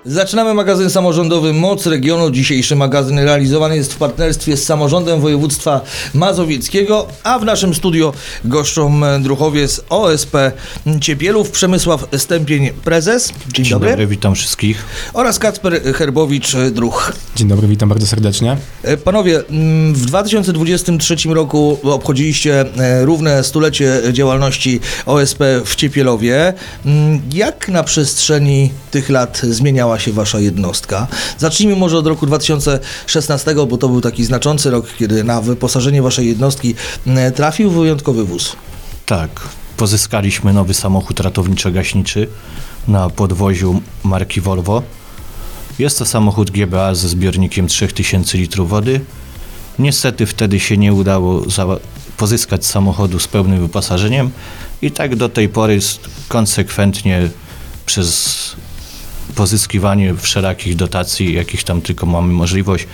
Zaczynamy magazyn samorządowy Moc Regionu. Dzisiejszy magazyn realizowany jest w partnerstwie z Samorządem Województwa Mazowieckiego, a w naszym studio goszczą druhowiec OSP Ciepielów Przemysław Stępień, prezes. Dzień dobry, witam wszystkich. Oraz Kacper Herbowicz, druh. Dzień dobry, witam bardzo serdecznie. Panowie, w 2023 roku obchodziliście równe stulecie działalności OSP w Ciepielowie. Jak na przestrzeni tych lat zmieniała się wasza jednostka? Zacznijmy może od roku 2016, bo to był taki znaczący rok, kiedy na wyposażenie waszej jednostki trafił wyjątkowy wóz. Tak, pozyskaliśmy nowy samochód ratowniczo-gaśniczy na podwoziu marki Volvo. Jest to samochód GBA ze zbiornikiem 3000 litrów wody. Niestety wtedy się nie udało pozyskać samochodu z pełnym wyposażeniem i tak do tej pory konsekwentnie przez pozyskiwanie wszelakich dotacji, jakich tam tylko mamy możliwość,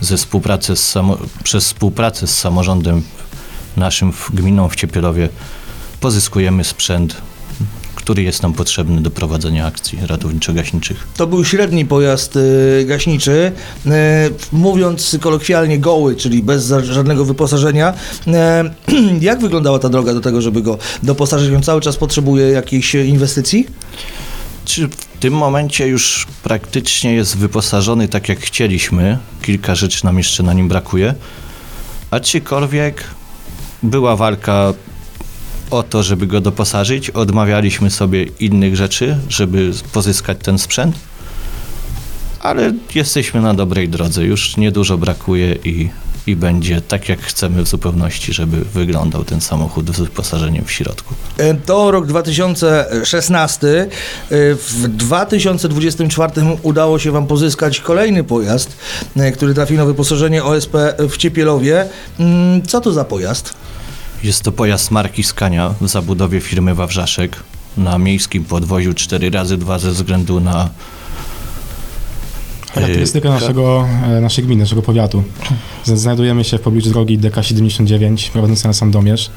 przez współpracę z samorządem naszym gminą w Ciepielowie pozyskujemy sprzęt, który jest nam potrzebny do prowadzenia akcji ratowniczo-gaśniczych. To był średni pojazd gaśniczy, mówiąc kolokwialnie goły, czyli bez żadnego wyposażenia. Jak wyglądała ta droga do tego, żeby go doposażyć? On cały czas potrzebuje jakiejś inwestycji? W tym momencie już praktycznie jest wyposażony tak jak chcieliśmy. Kilka rzeczy nam jeszcze na nim brakuje. Aczkolwiek była walka o to, żeby go doposażyć. Odmawialiśmy sobie innych rzeczy, żeby pozyskać ten sprzęt. Ale jesteśmy na dobrej drodze. Już niedużo brakuje i będzie tak, jak chcemy w zupełności, żeby wyglądał ten samochód z wyposażeniem w środku. To rok 2016. W 2024 udało się wam pozyskać kolejny pojazd, który trafił na wyposażenie OSP w Ciepielowie. Co to za pojazd? Jest to pojazd marki Scania w zabudowie firmy Wawrzaszek na miejskim podwoziu 4x2 ze względu na charakterystykę naszej gminy, naszego powiatu. Znajdujemy się w pobliżu drogi DK79 prowadzącej na Sandomierz.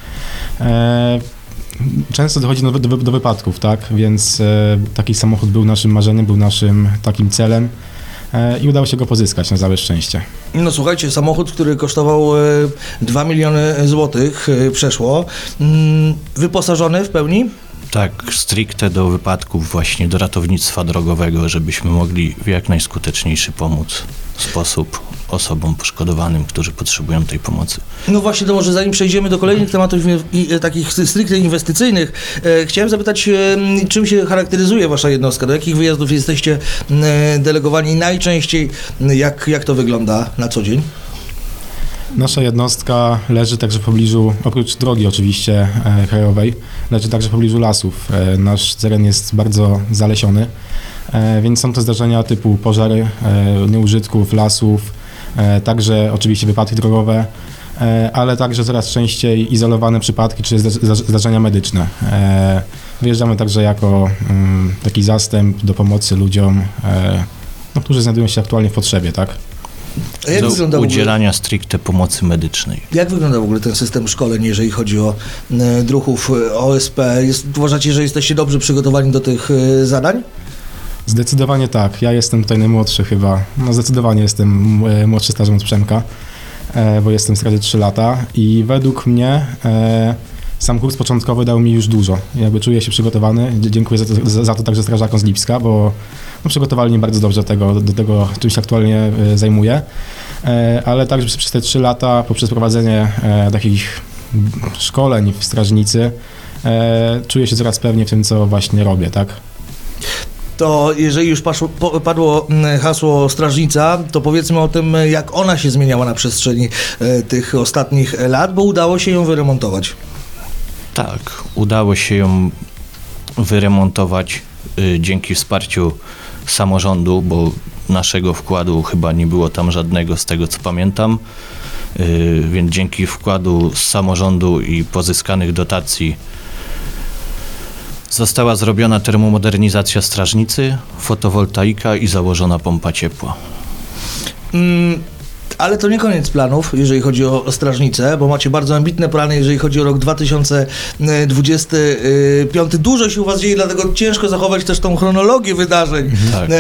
Często dochodzi do wypadków, tak? Więc taki samochód był naszym marzeniem, był naszym takim celem i udało się go pozyskać na całe szczęście. No słuchajcie, samochód, który kosztował 2 miliony złotych, przeszło. Wyposażony w pełni? Tak, stricte do wypadków, właśnie do ratownictwa drogowego, żebyśmy mogli w jak najskuteczniejszy pomóc sposób osobom poszkodowanym, którzy potrzebują tej pomocy. No właśnie, to może zanim przejdziemy do kolejnych tematów takich stricte inwestycyjnych, chciałem zapytać, czym się charakteryzuje wasza jednostka? Do jakich wyjazdów jesteście delegowani najczęściej? Jak to wygląda na co dzień? Nasza jednostka leży także w pobliżu, oprócz drogi oczywiście krajowej, leży także w pobliżu lasów. Nasz teren jest bardzo zalesiony, więc są to zdarzenia typu pożary, nieużytków lasów, także oczywiście wypadki drogowe, ale także coraz częściej izolowane przypadki czy zdarzenia medyczne. Wyjeżdżamy także jako taki zastęp do pomocy ludziom, którzy znajdują się aktualnie w potrzebie, tak? Do udzielania stricte pomocy medycznej. Jak wygląda w ogóle ten system szkoleń, jeżeli chodzi o druhów OSP? Uważacie, że jesteście dobrze przygotowani do tych zadań? Zdecydowanie tak. Ja jestem tutaj najmłodszy chyba. No zdecydowanie jestem młodszy stażem od Przemka, bo jestem w straży 3 lata i według mnie sam kurs początkowy dał mi już dużo. Jakby czuję się przygotowany. Dziękuję za to także strażakom z Lipska, bo przygotowali mnie bardzo dobrze do tego, czym się aktualnie zajmuję. Ale także przez te 3 lata, poprzez prowadzenie takich szkoleń w strażnicy, czuję się coraz pewniej w tym, co właśnie robię, tak? To jeżeli już padło hasło strażnica, to powiedzmy o tym, jak ona się zmieniała na przestrzeni tych ostatnich lat, bo udało się ją wyremontować. Tak, udało się ją wyremontować dzięki wsparciu samorządu, bo naszego wkładu chyba nie było tam żadnego, z tego co pamiętam, więc dzięki wkładu z samorządu i pozyskanych dotacji została zrobiona termomodernizacja strażnicy, fotowoltaika i założona pompa ciepła. Ale to nie koniec planów, jeżeli chodzi o strażnicę, bo macie bardzo ambitne plany, jeżeli chodzi o rok 2025. Dużo się u was dzieje, dlatego ciężko zachować też tą chronologię wydarzeń. Tak.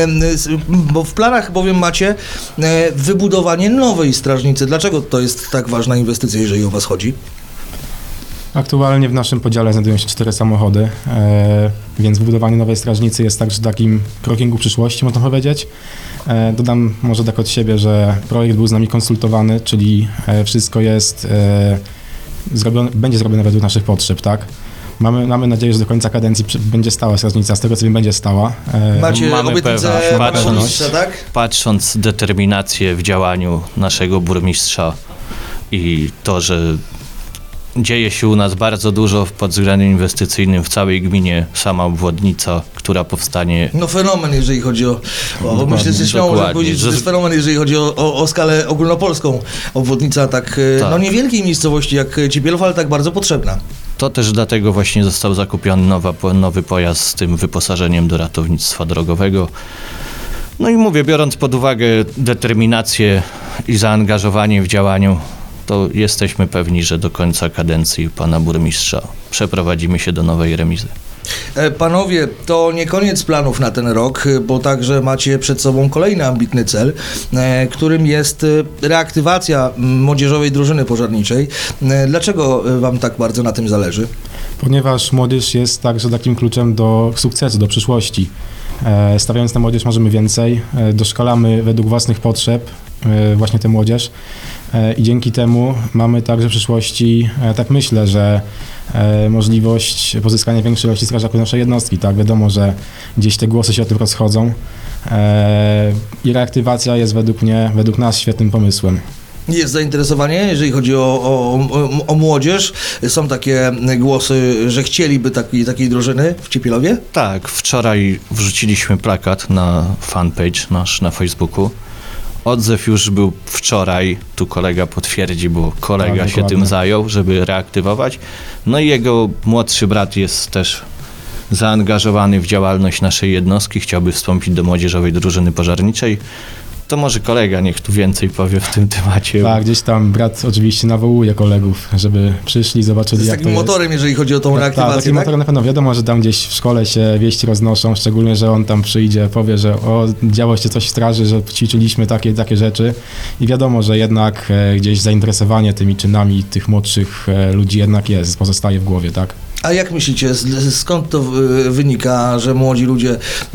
Bo w planach bowiem macie wybudowanie nowej strażnicy. Dlaczego to jest tak ważna inwestycja, jeżeli o was chodzi? Aktualnie w naszym podziale znajdują się 4 samochody, więc wybudowanie nowej strażnicy jest także takim krokiem ku przyszłości, można powiedzieć. Dodam może tak od siebie, że projekt był z nami konsultowany, czyli wszystko jest będzie zrobione według naszych potrzeb, tak? Mamy nadzieję, że do końca kadencji będzie stała strażnica, z tego co wiem, będzie stała. Macie Mamy obietnicę pewność. burmistrza, tak? Patrząc determinację w działaniu naszego burmistrza i to, że dzieje się u nas bardzo dużo pod względem inwestycyjnym w całej gminie, sama obwodnica, która powstanie. No fenomen, jeżeli chodzi o myślę, że śmiało można powiedzieć, że to jest fenomen, jeżeli chodzi o skalę ogólnopolską. Obwodnica tak, Tak. no niewielkiej miejscowości jak Ciepielów, ale tak bardzo potrzebna. To też dlatego właśnie został zakupiony nowy pojazd z tym wyposażeniem do ratownictwa drogowego. No i mówię, biorąc pod uwagę determinację i zaangażowanie w działaniu, to jesteśmy pewni, że do końca kadencji pana burmistrza przeprowadzimy się do nowej remizy. Panowie, to nie koniec planów na ten rok, bo także macie przed sobą kolejny ambitny cel, którym jest reaktywacja młodzieżowej drużyny pożarniczej. Dlaczego wam tak bardzo na tym zależy? Ponieważ młodzież jest także takim kluczem do sukcesu, do przyszłości. Stawiając na młodzież możemy więcej, doszkalamy według własnych potrzeb właśnie tę młodzież i dzięki temu mamy także w przyszłości, tak myślę, że możliwość pozyskania większej ilości strażaków do naszej jednostki. Tak, wiadomo, że gdzieś te głosy się o tym rozchodzą i reaktywacja jest według nas świetnym pomysłem. Jest zainteresowanie, jeżeli chodzi o młodzież. Są takie głosy, że chcieliby takiej drużyny w Ciepielowie? Tak, wczoraj wrzuciliśmy plakat na fanpage nasz na Facebooku. Odzew już był wczoraj, tu kolega potwierdzi, bo kolega się tym zajął, żeby reaktywować. No i jego młodszy brat jest też zaangażowany w działalność naszej jednostki, chciałby wstąpić do młodzieżowej drużyny pożarniczej. To może kolega niech tu więcej powie w tym temacie. Tak, gdzieś tam brat oczywiście nawołuje kolegów, żeby przyszli, zobaczyli, jak to takim jest. motorem, jeżeli chodzi o tą reaktywację, takim motorem na pewno wiadomo, że tam gdzieś w szkole się wieści roznoszą, szczególnie, że on tam przyjdzie, powie, że działo się coś w straży, że ćwiczyliśmy takie rzeczy i wiadomo, że jednak gdzieś zainteresowanie tymi czynami tych młodszych ludzi jednak jest, pozostaje w głowie, tak? A jak myślicie, skąd to wynika, że młodzi ludzie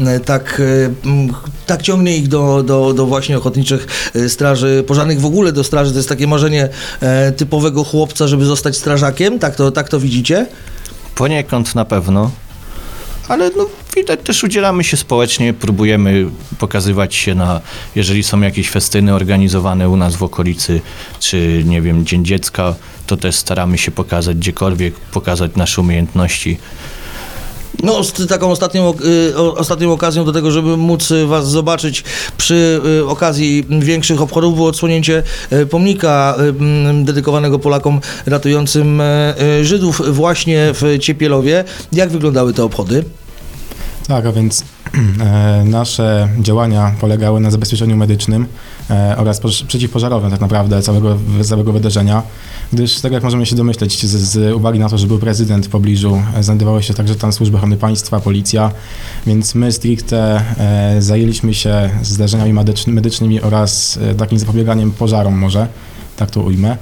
tak ciągnie ich do właśnie ochotniczych straży pożarnych, w ogóle do straży? To jest takie marzenie typowego chłopca, żeby zostać strażakiem? Tak to widzicie? Poniekąd na pewno, ale no, widać też udzielamy się społecznie, próbujemy pokazywać się jeżeli są jakieś festyny organizowane u nas w okolicy, czy nie wiem, Dzień Dziecka, to też staramy się pokazać gdziekolwiek, pokazać nasze umiejętności. No, z taką ostatnią okazją do tego, żeby móc was zobaczyć przy okazji większych obchodów, było odsłonięcie pomnika dedykowanego Polakom ratującym Żydów właśnie w Ciepielowie. Jak wyglądały te obchody? Tak, a więc nasze działania polegały na zabezpieczeniu medycznym oraz przeciwpożarowym tak naprawdę całego wydarzenia, gdyż tak jak możemy się domyśleć, z uwagi na to, że był prezydent w pobliżu, znajdowały się także tam służby ochrony państwa, policja, więc my stricte zajęliśmy się zdarzeniami medycznymi oraz takim zapobieganiem pożarom może, tak to ujmę.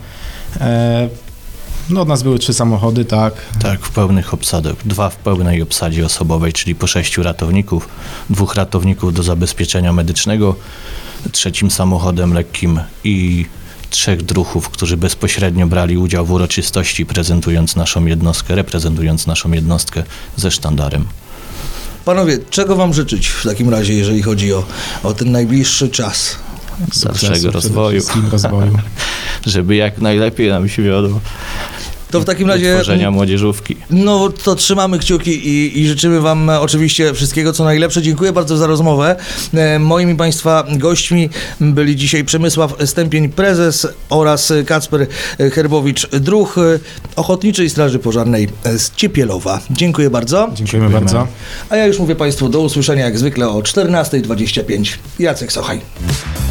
No od nas były 3 samochody, tak. Tak, w pełnych obsadach. 2 w pełnej obsadzie osobowej, czyli po 6 ratowników, 2 ratowników do zabezpieczenia medycznego, 3 samochodem lekkim i 3 druhów, którzy bezpośrednio brali udział w uroczystości, reprezentując naszą jednostkę ze sztandarem. Panowie, czego wam życzyć w takim razie, jeżeli chodzi o ten najbliższy czas? Dalszego rozwoju. Żeby jak najlepiej nam się wiodło. To w takim razie Tworzenia młodzieżówki. No to trzymamy kciuki i życzymy wam oczywiście wszystkiego co najlepsze. Dziękuję bardzo za rozmowę. Moimi państwa gośćmi byli dzisiaj Przemysław Stępień, prezes, oraz Kacper Herbowicz-Druch, Ochotniczej Straży Pożarnej z Ciepielowa. Dziękuję bardzo. Dziękujemy bardzo. A ja już mówię państwu do usłyszenia jak zwykle o 14:25. Jacek Sochaj.